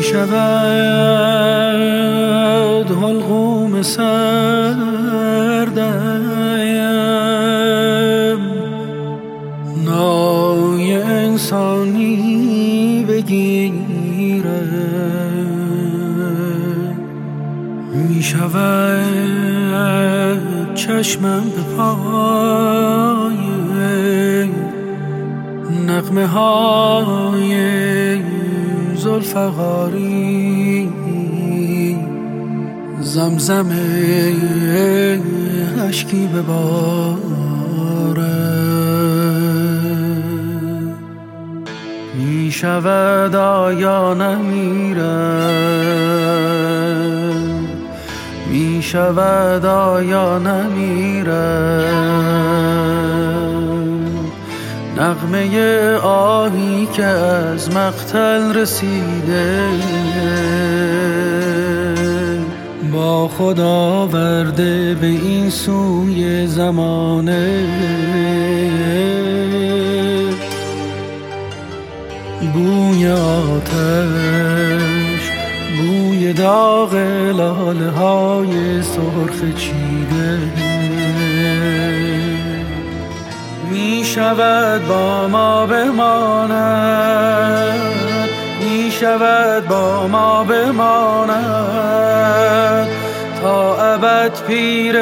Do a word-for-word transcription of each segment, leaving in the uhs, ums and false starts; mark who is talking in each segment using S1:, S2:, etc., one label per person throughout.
S1: شود حلقوم سردم، نای انسانی بگیره، می شود چشمم به پای نغمه های ذوالفقاری، زمزم اشکی بباره. می شود آیا نمیره، می شود آیا نمیره، نغمه آهی که از مقتل رسیده، با خود آورده به این سوی زمانه. بوی آتش، بوی داغ لاله های سرخ چیده، می شود با ما بماند، می شود با ما بماند، تا ابد پیر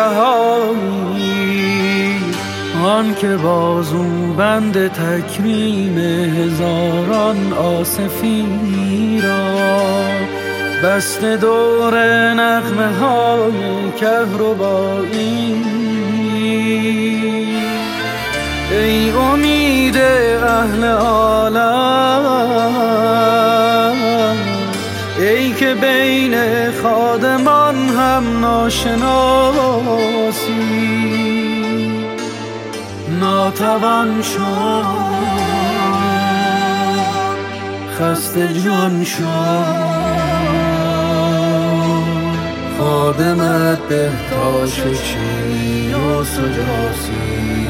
S1: رهایی، آن که بازو بند تکریم هزاران آصفی را، بسته دور نغمه های کهربایی. ای امید اهل عالم، ای که بین خادمان هم ناشناسی، ناتوان شد، خسته جان شد، خادمت بهتاش چینی و سجاسی،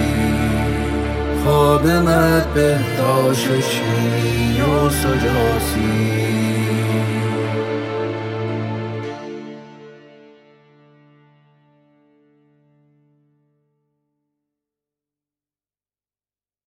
S1: خادمت بهتاش چینی و سجاسی.